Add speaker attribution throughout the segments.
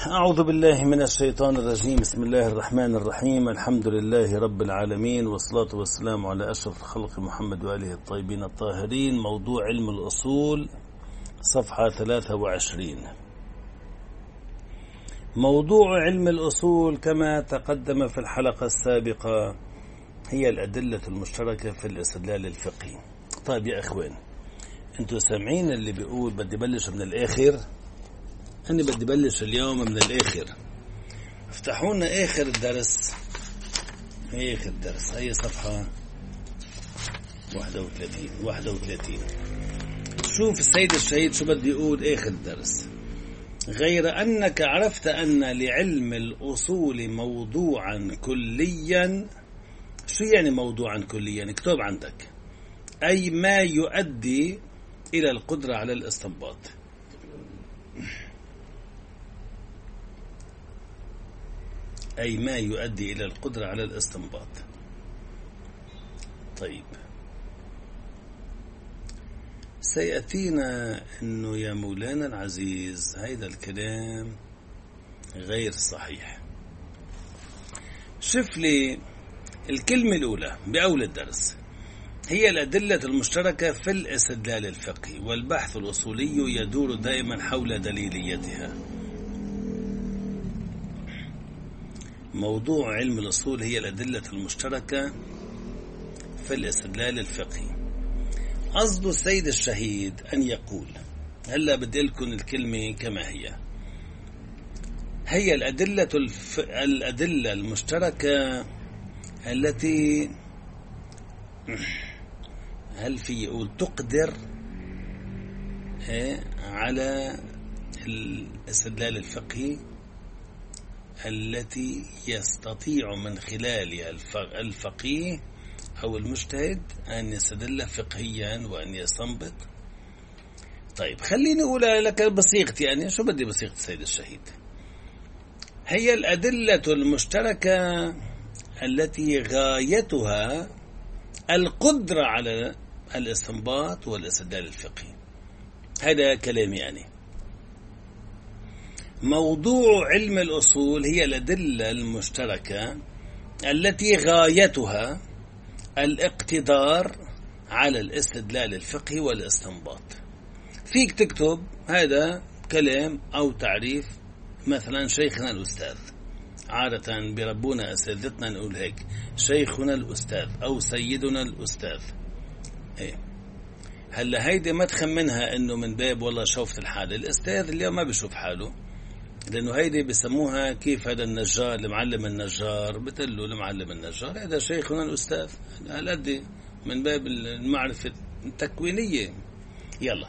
Speaker 1: أعوذ بالله من الشيطان الرجيم. بسم الله الرحمن الرحيم. الحمد لله رب العالمين، والصلاة والسلام على أشرف الخلق محمد وآله الطيبين الطاهرين. موضوع علم الأصول، صفحة 23. موضوع علم الأصول كما تقدم في الحلقة السابقة هي الأدلة المشتركة في الاستدلال الفقهي. طيب يا أخوان، أنتوا سامعين اللي بيقول بدي بلش من الآخر؟ أنا بدي بلش اليوم من الآخر. افتحوا لنا آخر الدرس، هي صفحة 31. شوف السيد الشهيد شو بدي يقول آخر الدرس: غير أنك عرفت أن لعلم الأصول موضوعا كليا. شو يعني موضوعا كليا؟ اكتب عندك: أي ما يؤدي إلى القدرة على الاستنباط. أي ما يؤدي إلى القدرة على الاستنباط. طيب، سيأتينا أنه يا مولانا العزيز هيدا الكلام غير صحيح. شوف لي الكلمة الأولى بأول الدرس: هي الأدلة المشتركة في الاستدلال الفقهي، والبحث الأصولي يدور دائما حول دليليتها. موضوع علم الأصول هي الأدلة المشتركة في الاستدلال الفقهي. قصد السيد الشهيد أن يقول، هلا بدي لكم الكلمة كما هي الأدلة المشتركة التي هل في يقول تقدر على الاستدلال الفقهي، التي يستطيع من خلالها الفقيه أو المجتهد أن يستدل فقهيا وأن يستنبط. طيب، خليني أقول لك بصيغتي، يعني شو بدي بصيغة السيد الشهيد. هي الأدلة المشتركة التي غايتها القدرة على الاستنباط والاستدلال الفقهي. هذا كلامي يعني. موضوع علم الأصول هي الأدلة المشتركة التي غايتها الاقتدار على الاستدلال الفقهي والاستنباط. فيك تكتب هذا كلام أو تعريف، مثلا شيخنا الأستاذ، عادة بربونا أساتذتنا نقول هيك: شيخنا الأستاذ أو سيدنا الأستاذ. هلا هيدي ما تخمنها إنه من باب والله شوفت الحال. الأستاذ اليوم ما بيشوف حاله، لأنه هيدي بسموها كيف هذا النجار المعلم النجار، بتقول له المعلم النجار هذا شيخنا الأستاذ. هالقد من باب المعرفة التكوينية، يلا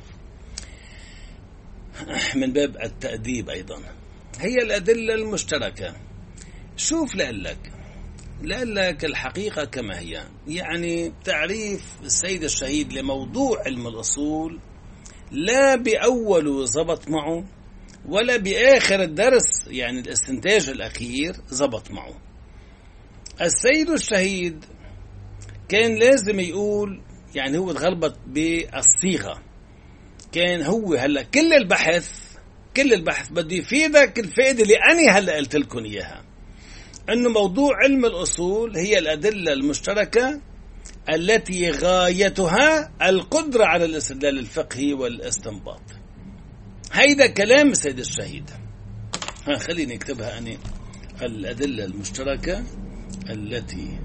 Speaker 1: من باب التأديب أيضا. هي الأدلة المشتركة. شوف لألك الحقيقة كما هي. يعني تعريف السيد الشهيد لموضوع علم الأصول لا بأول زبط معه ولا بآخر الدرس، يعني الاستنتاج الأخير زبط معه. السيد الشهيد كان لازم يقول، يعني هو تغلبط بالصيغة. كان هو هلأ كل البحث بده يفيدك الفائدة اللي أنا هلأ قلت لكم إياها، أنه موضوع علم الأصول هي الأدلة المشتركة التي غايتها القدرة على الاستدلال الفقهي والاستنباط. هيدا كلام السيد الشهيد. خليني اكتبها أنا: الأدلة المشتركة التي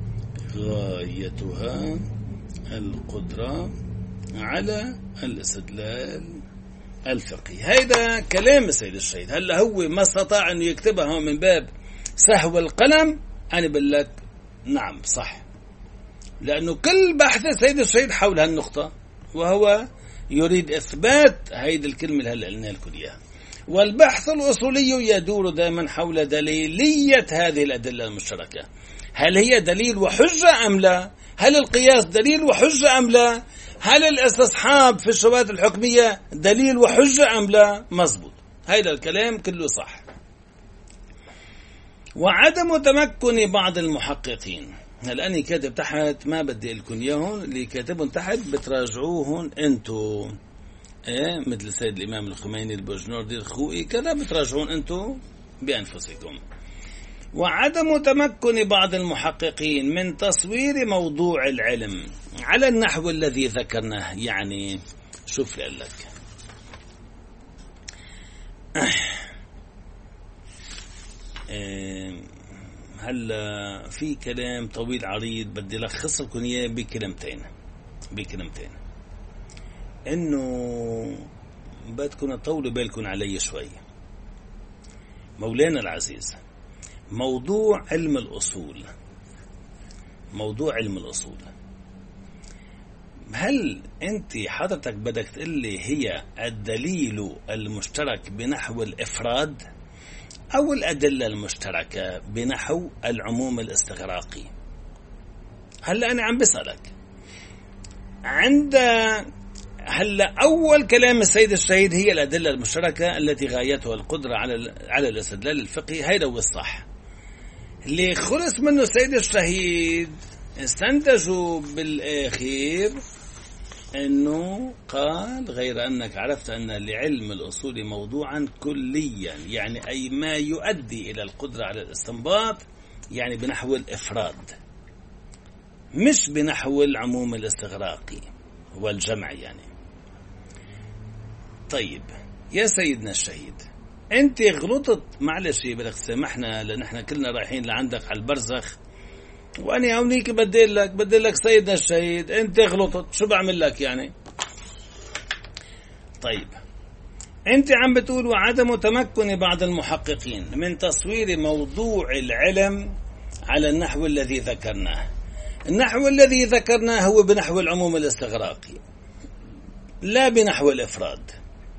Speaker 1: غايتها القدرة على الاستدلال الفقهي. هيدا كلام السيد الشهيد. هلا هو ما استطاع أن يكتبها من باب سهو القلم. أنا بقول لك نعم صح، لأنه كل بحث السيد الشهيد حول هالنقطة، وهو يريد إثبات هيدي الكلمة اللي هلأ قلنا لكم إياها. والبحث الأصولي يدور دائما حول دليلية هذه الأدلة المشتركة. هل هي دليل وحجة أم لا؟ هل القياس دليل وحجة أم لا؟ هل الاستصحاب في الشبهات الحكمية دليل وحجة أم لا؟ مزبوط، هذا الكلام كله صح. وعدم تمكن بعض المحققين. هلا أنا كاتب تحت، ما بدي لكم إياهم، اللي كاتبهم تحت بتراجعوهم أنتو. مثل السيد الإمام الخميني، البوجنوردي، الخوئي، كذا بتراجعون أنتم بأنفسكم. وعدم تمكن بعض المحققين من تصوير موضوع العلم على النحو الذي ذكرناه. يعني شوف لك هلا في كلام طويل عريض بدي لخص لكم اياه بكلمتين انه بدكم تطولوا بالكم علي شوي. مولانا العزيز، موضوع علم الأصول، هل أنت حضرتك بدك تقلي هي الدليل المشترك بنحو الإفراد أو الأدلة المشتركة بنحو العموم الاستغراقي؟ هلأ أنا عم بسألك هلا أول كلام السيد الشهيد هي الأدلة المشتركة التي غايتها القدرة على الاستدلال الفقهي. هيدا هو الصح اللي خلص منه السيد الشهيد. استنتجوا بالآخر أنه قال غير أنك عرفت أن لعلم الأصول موضوعا كليا، يعني أي ما يؤدي إلى القدرة على الاستنباط، يعني بنحو الإفراد مش بنحو العموم الاستغراقي والجمع يعني. طيب يا سيدنا الشهيد، انت غلطت، معلش بدك تسامحنا لان احنا كلنا رايحين لعندك على البرزخ، وانا هونيك بدي لك سيدنا الشهيد انت غلطت، شو بعمل لك يعني؟ طيب انت عم بتقول وعدم تمكن بعض المحققين من تصوير موضوع العلم على النحو الذي ذكرناه. النحو الذي ذكرناه هو بنحو العموم الاستغراقي لا بنحو الإفراد.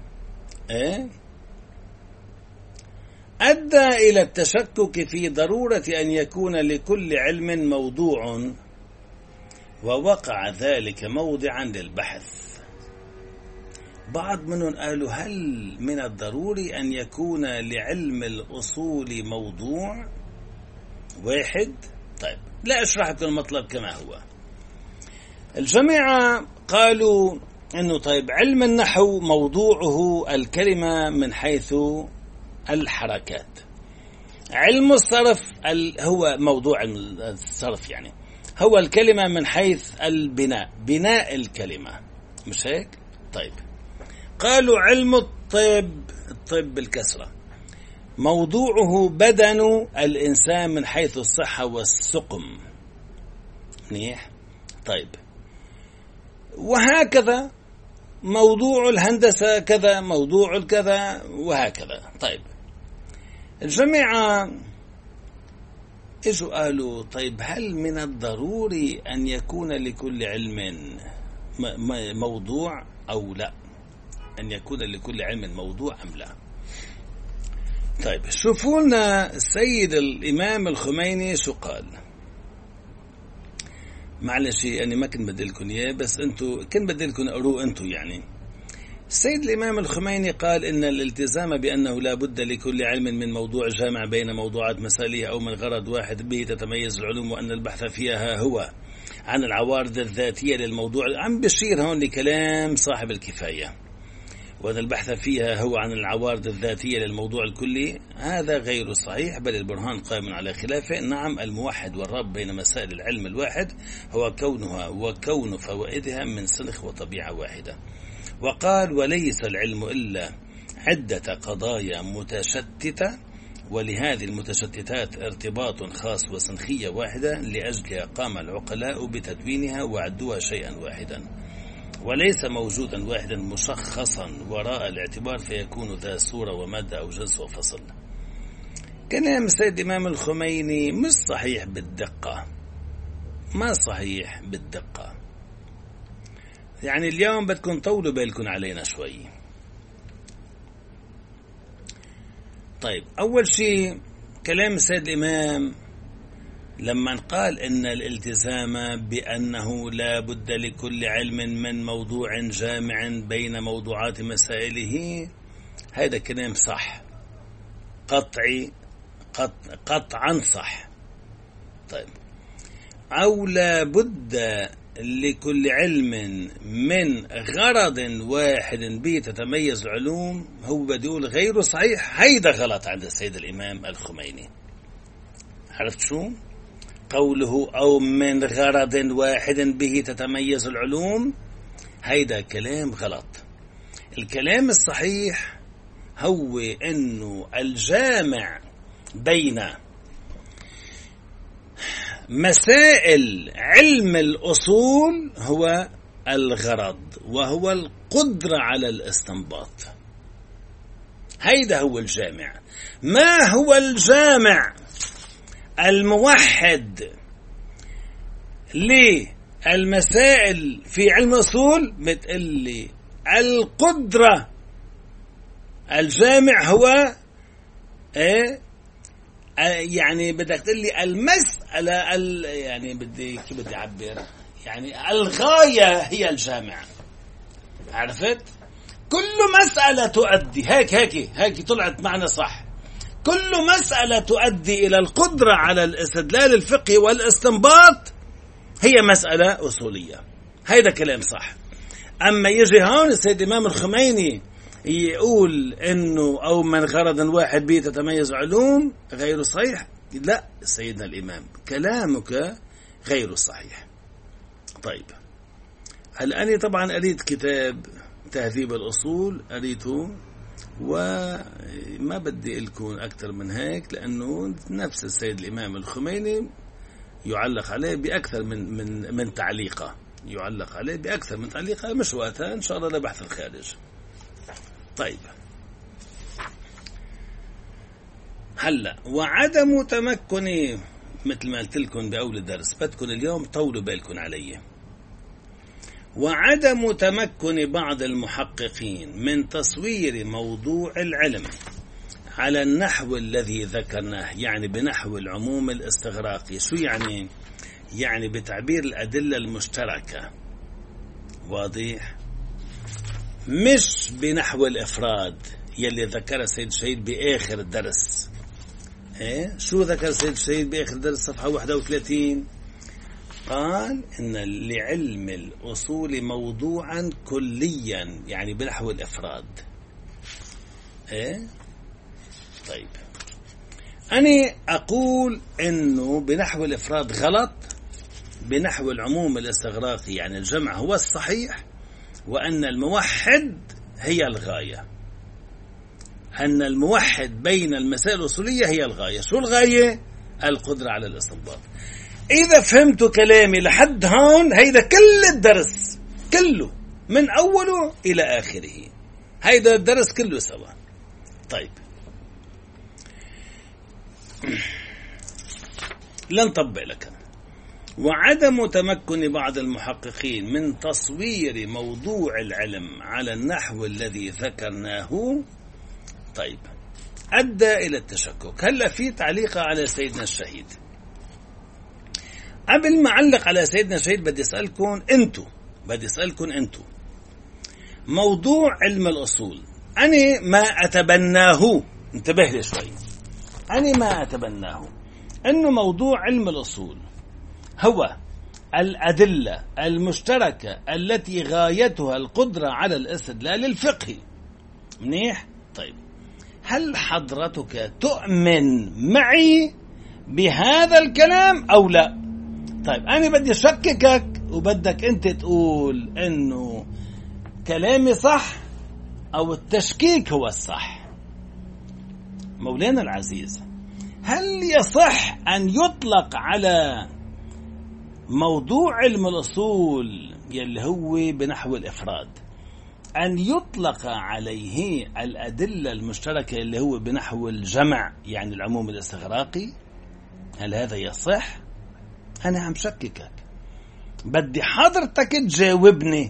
Speaker 1: أدى إلى التشكك في ضرورة أن يكون لكل علم موضوع، ووقع ذلك موضعا للبحث. بعض منهم قالوا هل من الضروري أن يكون لعلم الأصول موضوع واحد؟ طيب لا أشرح لكم المطلب كما هو. الجماعة قالوا أنه طيب علم النحو موضوعه الكلمة من حيث الحركات، علم الصرف هو موضوع الصرف يعني هو الكلمة من حيث بناء الكلمة، مش هيك؟ طيب قالوا علم الطب بالكسرة موضوعه بدن الإنسان من حيث الصحة والسقم. منيح. طيب وهكذا موضوع الهندسة كذا، موضوع الكذا، وهكذا. طيب الجماعة إجوا قالوا طيب هل من الضروري أن يكون لكل علم موضوع أو لا؟ أن يكون لكل علم موضوع أم لا؟ طيب شوفوا لنا السيد الإمام الخميني شو قال. معلش يعني ما كنت بدي لكم إياه، بس أنتوا كنت بدي لكم أقروه أنتوا يعني. السيد الإمام الخميني قال إن الالتزام بأنه لا بد لكل علم من موضوع جامع بين موضوعات مسائله أو من غرض واحد به تتميز العلوم، وأن البحث فيها هو عن العوارض الذاتية للموضوع. عم بشير هون لكلام صاحب الكفاية، وأن البحث فيها هو عن العوارض الذاتية للموضوع الكلي. هذا غير صحيح، بل البرهان قائم على خلافه. نعم الموحد والرب بين مسائل العلم الواحد هو كونها وكون فوائدها من سلخ وطبيعة واحدة. وقال وليس العلم إلا عدة قضايا متشتتة، ولهذه المتشتتات ارتباط خاص وسنخية واحدة، لأجلها قام العقلاء بتدوينها وعدوها شيئا واحدا، وليس موجودا واحدا مشخصا وراء الاعتبار فيكون ذا صورة ومادة أو جنس وفصل. كلام السيد الإمام الخميني مش صحيح بالدقة، ما صحيح بالدقة. يعني اليوم بدكم طولوا بالكم علينا شوي. طيب أول شيء كلام السيد الإمام لما قال إن الالتزام بأنه لا بد لكل علم من موضوع جامع بين موضوعات مسائله، هذا كلام صح قطعا صح. طيب أو لا بد لكل علم من غرض واحد به تتميز العلوم، هو بديقول غير صحيح. هيدا غلط عند السيد الإمام الخميني. عرفت شو قوله أو من غرض واحد به تتميز العلوم؟ هيدا كلام غلط. الكلام الصحيح هو أنه الجامع بين مسائل علم الأصول هو الغرض، وهو القدرة على الاستنباط. هيدا هو الجامع. ما هو الجامع الموحد للمسائل في علم الأصول؟ بتقلي القدرة. الجامع هو يعني بدك تقول لي المسألة يعني كيف بدي أعبر، يعني الغاية هي الجامع. عرفت؟ كل مسألة تؤدي هيك طلعت معنا صح. كل مسألة تؤدي إلى القدرة على الاستدلال الفقهي والاستنباط هي مسألة أصولية. هيدا كلام صح. أما يجي هون السيد الإمام الخميني يقول إنه أو من غرض واحد به تتميز علوم غير صحيح، لا سيدنا الإمام كلامك غير صحيح. طيب الآن طبعا قريت كتاب تهذيب الأصول، قريته وما بدي لكم أكثر من هيك، لأنه نفس السيد الإمام الخميني يعلق عليه بأكثر من تعليقه، يعلق عليه بأكثر من تعليقه. مش وقتها إن شاء الله لبحث الخارج. طيب هلا وعدم تمكني، مثل ما قلت لكم بأول الدرس، بدكم اليوم طولوا بالكم علي. وعدم تمكن بعض المحققين من تصوير موضوع العلم على النحو الذي ذكرناه، يعني بنحو العموم الاستغراقي. شو يعني؟ يعني بتعبير الأدلة المشتركة. واضح؟ مش بنحو الإفراد يلي ذكر السيد الشهيد بآخر الدرس. شو ذكر السيد الشهيد بآخر الدرس؟ صفحة 31 قال إن لعلم الأصول موضوعا كليا، يعني بنحو الإفراد. طيب أنا أقول إنه بنحو الإفراد غلط، بنحو العموم الاستغراقي يعني الجمع هو الصحيح، وأن الموحد هي الغاية. أن الموحد بين المسائل الأصولية هي الغاية. شو الغاية؟ القدرة على الاستنباط. إذا فهمتوا كلامي لحد هون، هيدا كل الدرس كله من أوله إلى آخره، هيدا الدرس كله سوا. طيب لنطبق لك. وعدم تمكن بعض المحققين من تصوير موضوع العلم على النحو الذي ذكرناه، طيب أدى إلى التشكك. هلأ في تعليق على سيدنا الشهيد. قبل ما أعلق على سيدنا الشهيد بدي أسألكم أنتو موضوع علم الأصول أنا ما أتبناه. انتبه لي شوي. أنا ما أتبناه أنه موضوع علم الأصول هو الأدلة المشتركة التي غايتها القدرة على الاستدلال الفقهي. منيح؟ طيب هل حضرتك تؤمن معي بهذا الكلام أو لا؟ طيب أنا بدي أشككك وبدك أنت تقول إنه كلامي صح أو التشكيك هو الصح. مولانا العزيز، هل يصح أن يطلق على موضوع علم الأصول يلي هو بنحو الإفراد أن يطلق عليه الأدلة المشتركة اللي هو بنحو الجمع يعني العموم الاستغراقي؟ هل هذا يصح؟ أنا عم شككك، بدي حضرتك تجاوبني.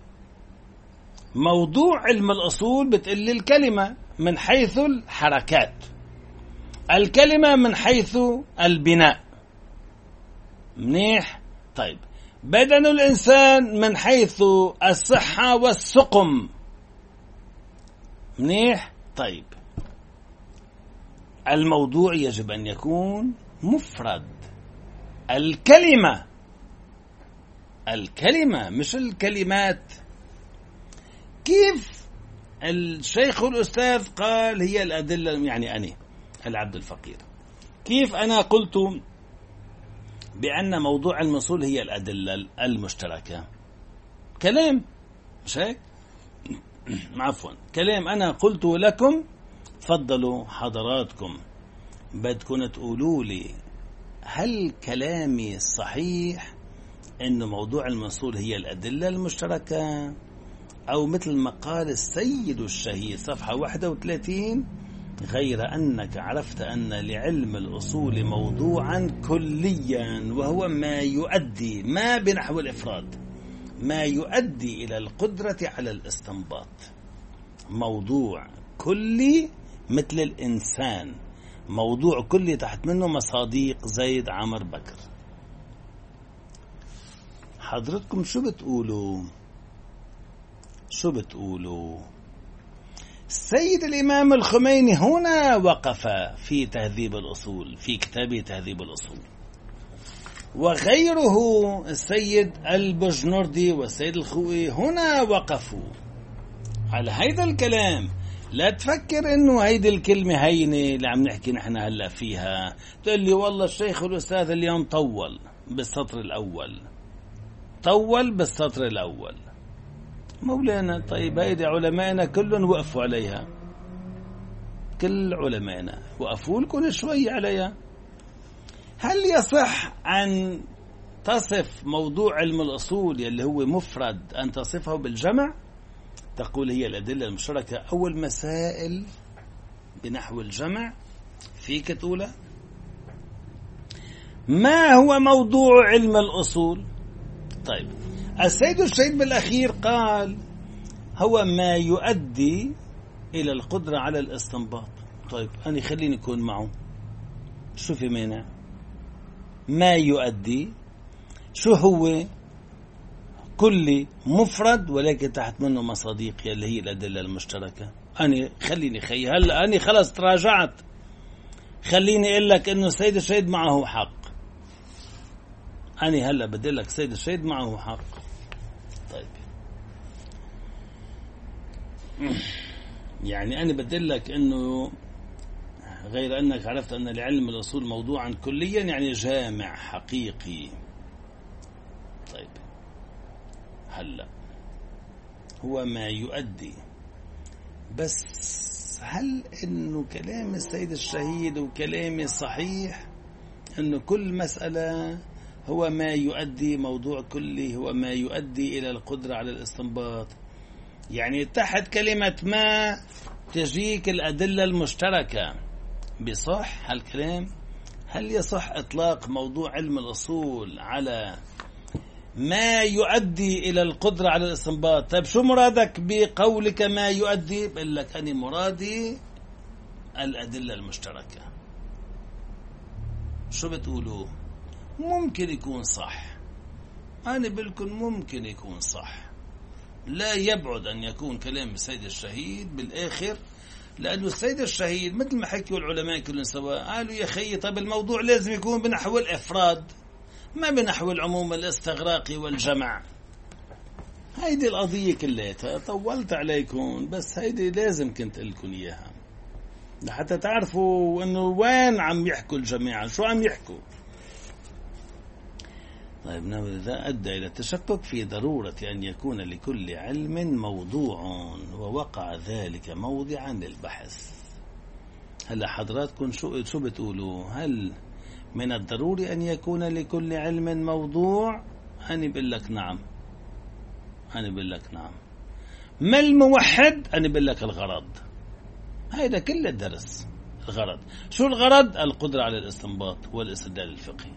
Speaker 1: موضوع علم الأصول بتقول الكلمة من حيث الحركات، الكلمة من حيث البناء. منيح؟ طيب بدن الإنسان من حيث الصحة والسقم. منيح؟ طيب الموضوع يجب أن يكون مفرد. الكلمة الكلمة مش الكلمات. كيف الشيخ الأستاذ قال هي الأدلة، يعني أنا العبد الفقير، كيف أنا قلت بأن موضوع المصول هي الأدلة المشتركة؟ كلام مش هيك؟ عفوا كلام أنا قلت لكم، تفضلوا حضراتكم بدكم تقولوا لي هل كلامي صحيح إنه موضوع المصول هي الأدلة المشتركة، أو مثل ما قال السيد الشهيد صفحة 31 غير أنك عرفت أن لعلم الأصول موضوعا كليا وهو ما يؤدي، ما بنحو الإفراد، ما يؤدي إلى القدرة على الاستنباط. موضوع كلي مثل الإنسان، موضوع كلي تحت منه مصاديق زيد عمر بكر. حضرتكم شو بتقولوا؟ شو بتقولوا؟ السيد الإمام الخميني هنا وقف في تهذيب الأصول، في كتابه تهذيب الأصول، وغيره السيد البجنردي والسيد الخوئي هنا وقفوا على هيدا الكلام. لا تفكر انه هيدي الكلمة هينة اللي عم نحكي نحن هلا فيها، تقول لي والله الشيخ الأستاذ اليوم طول بالسطر الأول، طول بالسطر الأول. مولانا طيب هيدي علمائنا كلهم وقفوا عليها، كل علمائنا وقفوا لكم شوي عليها. هل يصح أن تصف موضوع علم الأصول اللي هو مفرد أن تصفه بالجمع؟ تقول هي الأدلة المشتركة أو المسائل بنحو الجمع، فيك تقولها؟ ما هو موضوع علم الأصول؟ طيب السيد الشهيد بالأخير قال هو ما يؤدي إلى القدرة على الاستنباط. طيب أنا خليني أكون معه، شو في مانع؟ ما يؤدي شو هو؟ كلي مفرد ولكن تحت منه مصاديق اللي هي الأدلة المشتركة. أنا خليني هلا أنا خلص تراجعت، خليني أقول لك إنه السيد الشهيد معه حق. أنا هلا بدي لك السيد الشهيد معه حق. طيب يعني أنا بدي لك إنه غير أنك عرفت أن لعلم الأصول موضوعا كليا يعني جامع حقيقي. طيب هلا هو ما يؤدي، بس هل إنه كلام السيد الشهيد وكلامي صحيح إنه كل مسألة هو ما يؤدي، موضوع كلي هو ما يؤدي إلى القدرة على الاستنباط؟ يعني تحت كلمة ما تجيك الأدلة المشتركة، بصح هالكلام؟ هل يصح إطلاق موضوع علم الأصول على ما يؤدي إلى القدرة على الاستنباط؟ طيب شو مرادك بقولك ما يؤدي؟ بقول لك أنا مرادي الأدلة المشتركة. شو بتقولوا؟ ممكن يكون صح، أنا بلكن ممكن يكون صح، لا يبعد أن يكون كلام السيد الشهيد بالآخر، لأنه السيد الشهيد مثل ما حكوا العلماء كلهم سواء قالوا يا خي طب الموضوع لازم يكون بنحو الإفراد ما بنحو العموم الاستغراقي والجمع. هيدي القضية كلها طولت عليكم، بس هيدي لازم كنت لكم إياها لحتى تعرفوا أنه وين عم يحكوا الجماعة، شو عم يحكوا. طيب إذا أدى إلى التشكك في ضرورة أن يكون لكل علم موضوع ووقع ذلك موضعا للبحث. هلا حضراتكم شو بتقولوا؟ هل من الضروري أن يكون لكل علم موضوع؟ أنا بقول لك نعم، أنا بقول لك نعم. ما الموحد؟ أنا بقول لك الغرض. هيدا كل الدرس الغرض. شو الغرض؟ القدرة على الاستنباط والاستدلال الفقهي.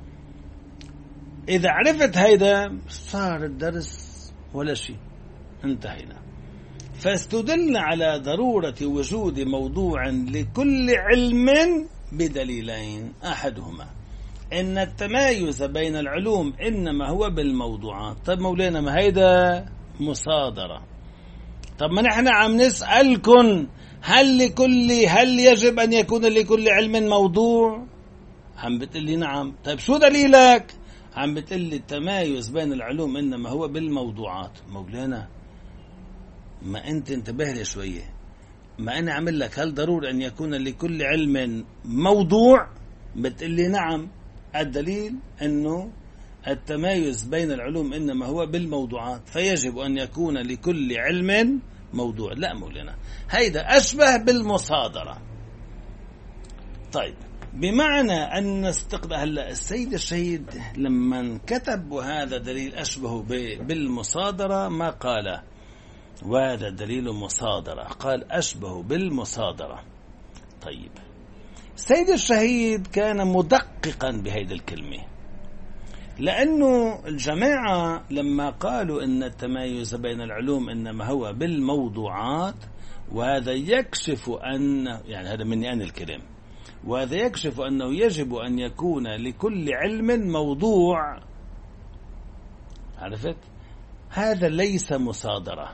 Speaker 1: إذا عرفت هيدا صار الدرس ولا شيء، انتهينا. فاستدل على ضرورة وجود موضوع لكل علم بدليلين، أحدهما إن التمايز بين العلوم إنما هو بالموضوعات. طب مولانا ما هيدا مصادرة. طب ما نحن عم نسألكن هل يجب أن يكون لكل علم موضوع؟ عم بتقلي نعم. طيب شو دليلك؟ عم بتقلي التمايز بين العلوم إنما هو بالموضوعات. مولانا ما أنت انتبه لي شوية، ما أنا عمل لك هل ضروري أن يكون لكل علم موضوع؟ بتقلي نعم، الدليل أنه التمايز بين العلوم إنما هو بالموضوعات، فيجب أن يكون لكل علم موضوع. لا مولانا، هيدا أشبه بالمصادرة. طيب، بمعنى أن استقبل هلا السيد الشهيد لما كتب وهذا دليل أشبه بالمصادرة ما قال وهذا دليل مصادرة، قال أشبه بالمصادرة. طيب، السيد الشهيد كان مدققا بهذه الكلمة، لأنه الجماعة لما قالوا إن التمايز بين العلوم إنما هو بالموضوعات، وهذا يكشف أن يعني هذا مني أنا الكلام، وهذا يكشف أنه يجب أن يكون لكل علم موضوع. عرفت؟ هذا ليس مصادرة،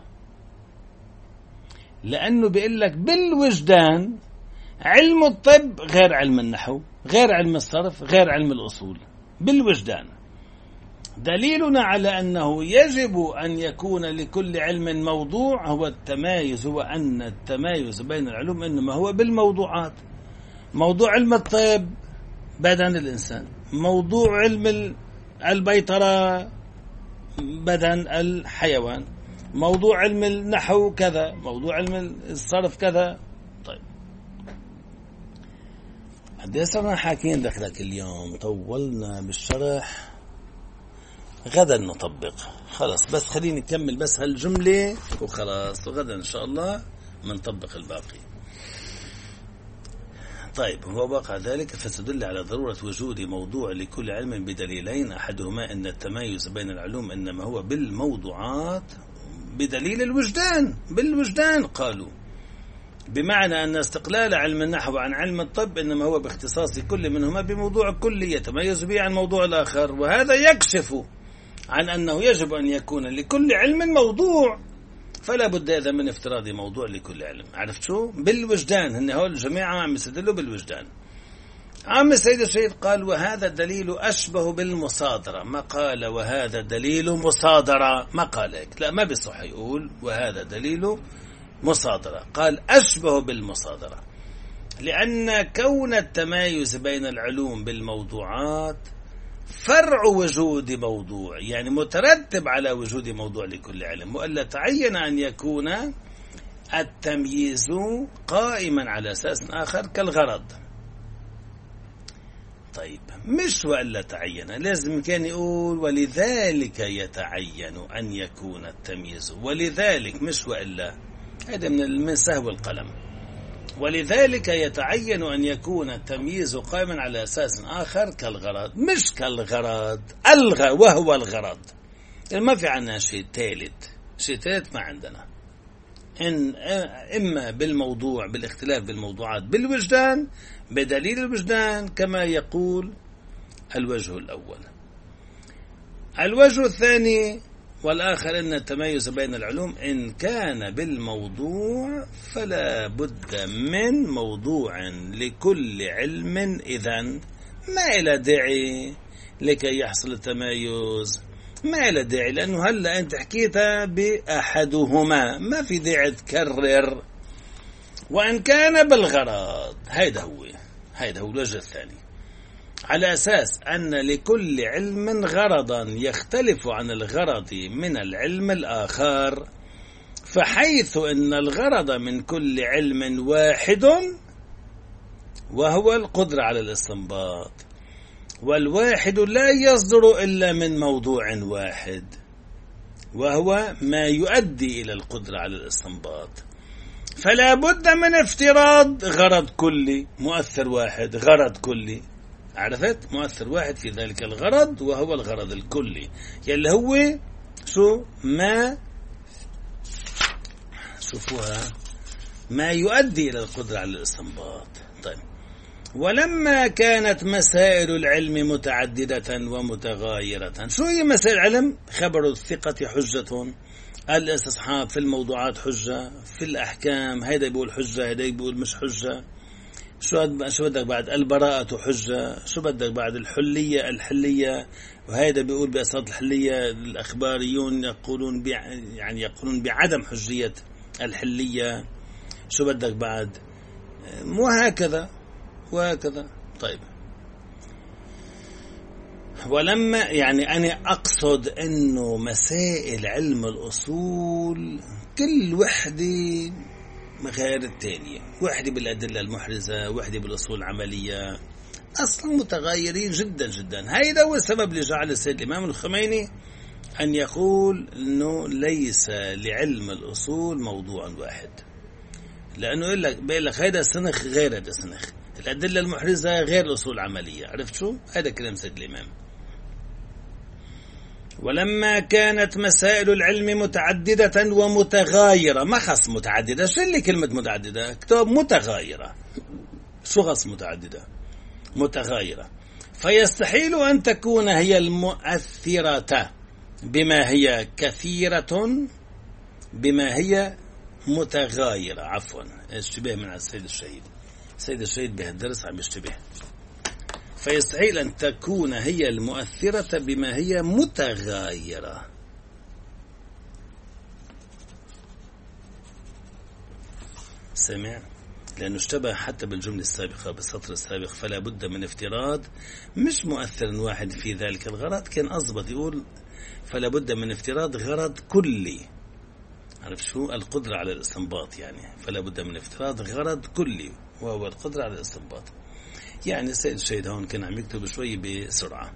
Speaker 1: لأنه بيقول لك بالوجدان علم الطب غير علم النحو، غير علم الصرف، غير علم الأصول. بالوجدان دليلنا على أنه يجب أن يكون لكل علم موضوع هو التمايز، هو أن التمايز بين العلوم إنما هو بالموضوعات. موضوع علم الطب بدن الإنسان، موضوع علم البيطرة بدن الحيوان، موضوع علم النحو كذا، موضوع علم الصرف كذا. طيب، قد صرنا حاكين دخلك اليوم، طولنا بالشرح، غدا نطبق. خلاص، بس خليني نكمل بس هالجملة وخلاص، وغدا إن شاء الله منطبق الباقي. طيب، هو بقى ذلك فتدل على ضرورة وجود موضوع لكل علم بدليلين، أحدهما أن التمايز بين العلوم إنما هو بالموضوعات بدليل الوجدان. بالوجدان قالوا، بمعنى أن استقلال علم النحو عن علم الطب إنما هو باختصاص كل منهما بموضوع كلي يتميز به عن موضوع الآخر، وهذا يكشف عن أنه يجب أن يكون لكل علم موضوع، فلا بد إذا من افتراض موضوع لكل علم. عرفت شو؟ بالوجدان، هن هول الجماعة عم يستدلوا بالوجدان. عم السيد الشهيد قال وهذا الدليل أشبه بالمصادرة، ما قال وهذا دليل مصادرة، ما قال هيك، لا ما بيصح يقول وهذا دليل مصادرة، قال أشبه بالمصادرة، لأن كون التمايز بين العلوم بالموضوعات فرع وجود موضوع، يعني مترتب على وجود موضوع لكل علم، وإلا تعين أن يكون التمييز قائما على أساس آخر كالغرض. طيب، مش وإلا تعين، لازم كان يقول ولذلك يتعين أن يكون التمييز، ولذلك مش وإلا، هذا من سهو القلم. ولذلك يتعين أن يكون التمييز قائما على أساس آخر كالغرض، مش كالغرض، وهو الغرض. ما في عنا شيء ثالث ما عندنا، إما بالموضوع بالاختلاف بالموضوعات بالوجدان بدليل الوجدان كما يقول الوجه الأول. الوجه الثاني والآخر أن التميز بين العلوم إن كان بالموضوع فلا بد من موضوع لكل علم، إذن ما إلى داعي لكي يحصل التميز، ما إلى داعي، لأنه هلأ أنت حكيتها بأحدهما، ما في داعي تكرر. وإن كان بالغرض، هيدا هو الوجه الثاني، على أساس أن لكل علم غرضا يختلف عن الغرض من العلم الآخر، فحيث أن الغرض من كل علم واحد وهو القدرة على الاستنباط، والواحد لا يصدر إلا من موضوع واحد وهو ما يؤدي إلى القدرة على الاستنباط، فلا بد من افتراض غرض كلي، مؤثر واحد، غرض كلي. عرفت؟ مؤثر واحد في ذلك الغرض وهو الغرض الكلي، يلي هو شو؟ ما شوفوها، ما يؤدي إلى القدرة على الاستنباط. طيب، ولما كانت مسائل العلم متعددة ومتغايرة، شو هي مسائل العلم؟ خبر الثقة حجة، الاستصحاب في الموضوعات حجة، في الأحكام هيدا يقول حجة، هيدا يقول مش حجة، شو بدك بعد البراءة حجة، شو بدك بعد الحلية، وهذا بيقول بأساط الحلية الأخباريون يقولون يقولون بعدم حجية الحلية، شو بدك بعد، وهكذا. طيب، ولما أنا أقصد أنه مسائل علم الأصول كل وحدة غير التانية، وحدة بالأدلة المحرزة، وحدة بالأصول العملية، أصلا متغيرين جدا جدا. هذا هو السبب اللي جعل السيد الإمام الخميني أن يقول أنه ليس لعلم الأصول موضوع واحد، لأنه بيقول لك هذا سنخ غير هذا سنخ، الأدلة المحرزة غير الأصول العملية. عرفت شو؟ هذا كلام سيد الإمام. ولما كانت مسائل العلم متعددة ومتغايرة، ما خص متعددة، شو اللي كلمة متعددة؟ اكتب متغايرة. شو خص متعددة؟ متغايرة. فيستحيل أن تكون هي المؤثرة بما هي كثيرة بما هي متغايرة. عفوا، اشتباه من السيد الشهيد. السيد الشهيد بهالدرس عم يشتبه. فيستحيل أن تكون هي المؤثرة بما هي متغايرة. سمع؟ لأنه اشتبه حتى بالجملة السابقة بالسطر السابق، فلا بد من افتراض مش مؤثر واحد في ذلك الغرض. كان أضبط يقول فلا بد من افتراض غرض كلي. عرف شو؟ القدرة على الاستنباط، فلا بد من افتراض غرض كلي وهو القدرة على الاستنباط. السيد الشهيد هون كان عم يكتب شوي بسرعة.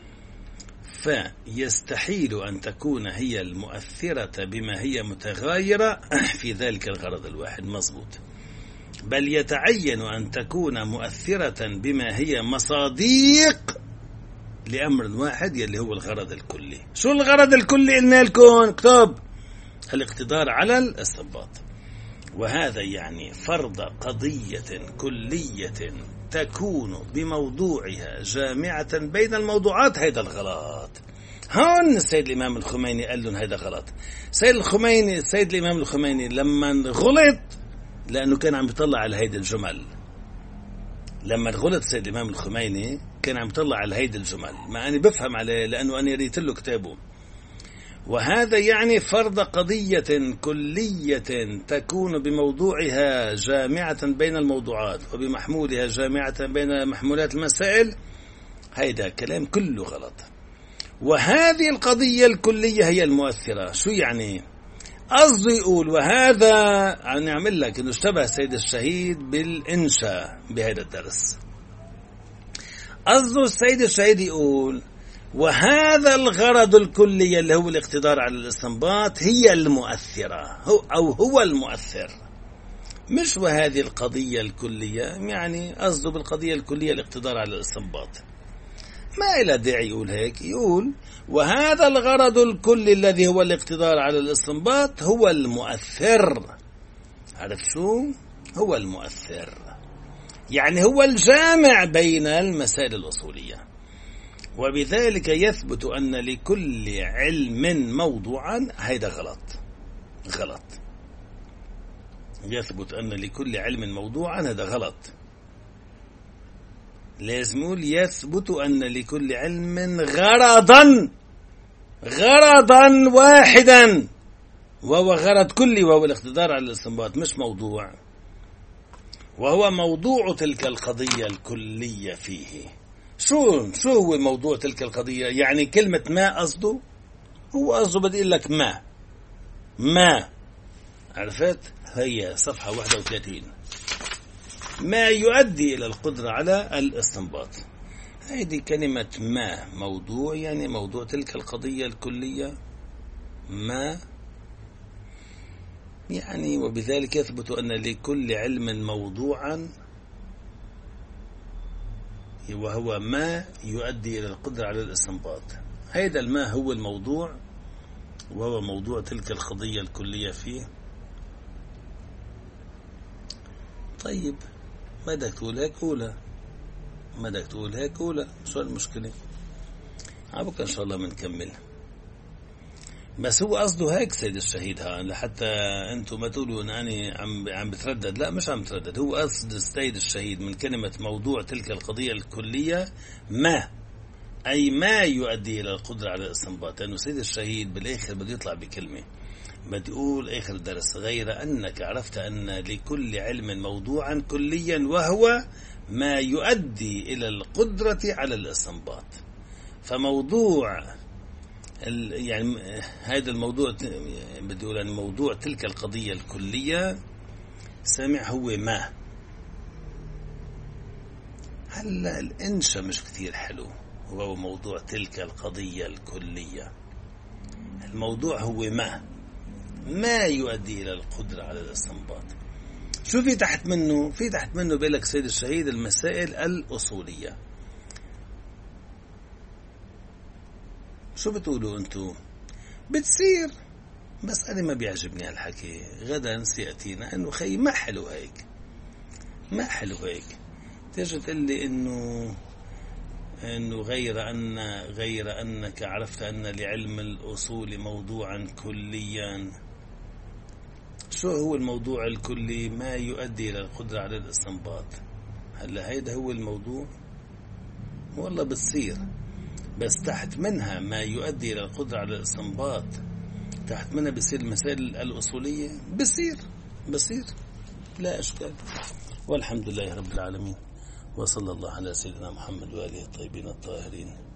Speaker 1: فيستحيل أن تكون هي المؤثرة بما هي متغايرة في ذلك الغرض الواحد. مظبوط. بل يتعين أن تكون مؤثرة بما هي مصاديق لأمر واحد يلي هو الغرض الكلي. شو الغرض الكلي؟ قلنا لكم اكتب الاقتدار على الاستنباط. وهذا فرض قضية كلية تكون بموضوعها جامعة بين الموضوعات. هيدا الغلط. هون السيد الإمام الخميني قال لهم هيدا غلط. السيد الإمام الخميني لما غلط لأنه كان عم يطلع على هيدا الجمل. لما غلط السيد الإمام الخميني كان عم يطلع على هيدا الجمل، ما أنا بفهم عليه لأنه أنا قريت له كتابه. وهذا فرض قضية كلية تكون بموضوعها جامعة بين الموضوعات وبمحمولها جامعة بين محمولات المسائل. هيدا كلام كله غلط. وهذه القضية الكلية هي المؤثرة. شو قصدي يقول، وهذا نعمل لك إنه اشتبه السيد الشهيد بالإنشاء بهذا الدرس. قصده السيد الشهيد يقول وهذا الغرض الكلي اللي هو الاقتدار على الاستنباط هي المؤثرة، هو المؤثر، مش وهذه القضية الكلية. قصده بالقضية الكلية الاقتدار على الاستنباط. ما إلى داعي يقول هيك. يقول وهذا الغرض الكلي الذي هو الاقتدار على الاستنباط هو المؤثر. عرف شو؟ هو المؤثر، هو الجامع بين المسائل الأصولية. وبذلك يثبت أن لكل علم موضوعا. هيدا غلط. يثبت أن لكل علم موضوعا، هذا غلط. لازم يقول يثبت أن لكل علم غرضا واحدا وهو غرض كلي وهو الاقتدار على الاستنباط، مش موضوع. وهو موضوع تلك القضية الكلية فيه. شو هو موضوع تلك القضية؟ كلمة ما قصده، هو قصده بدي أقول لك ما عرفت؟ هي صفحة 31. ما يؤدي إلى القدرة على الاستنباط. هذه كلمة ما موضوع، موضوع تلك القضية الكلية ما، وبذلك يثبت أن لكل علم موضوعا وهو ما يؤدي إلى القدرة على الاستنباط. هذا الماء هو الموضوع وهو موضوع تلك القضية الكلية فيه. طيب، ما بدك تقول هيك قولها، ما بدك تقول هيك قولها، شو المشكلة؟ عبك إن شاء الله بنكمل. بس هو قصده هيك سيد الشهيد، لحتى انتم ما تقولوا ان انا عم بتردد. لا، مش عم بتردد. هو قصد السيد الشهيد من كلمة موضوع تلك القضية الكلية ما، أي ما يؤدي إلى القدرة على الاستنباط. لأنه سيد الشهيد بالآخر بده يطلع بكلمة، بده يقول آخر الدرس: غير أنك عرفت أن لكل علم موضوعا كليا وهو ما يؤدي إلى القدرة على الاستنباط. فموضوع يعني هذا الموضوع بدي أقول أن موضوع تلك القضية الكلية سامع هو ما. هلا الإنشاء مش كتير حلو، هو موضوع تلك القضية الكلية. الموضوع هو ما يؤدي إلى القدرة على الاستنباط. شو في تحت منه؟ في تحت منه بيقولك سيد الشهيد المسائل الأصولية. شو بتقولوا أنتو؟ بتصير، بس أنا ما بيعجبني هالحكي. غدا سيأتينا إنه خي ما حلو هيك، ما حلو هيك. تيجي تقول لي إنه غير أنك عرفت أن لعلم الأصول موضوعا كليا. شو هو الموضوع الكلي؟ ما يؤدي إلى القدرة على الاستنباط. هلا هيدا هو الموضوع؟ والله بتصير، بس تحت منها ما يؤدي إلى القدرة على الاستنباط، تحت منها بصير المسائل الأصولية. بصير لا أشكال. والحمد لله رب العالمين، وصلى الله على سيدنا محمد وآله الطيبين الطاهرين.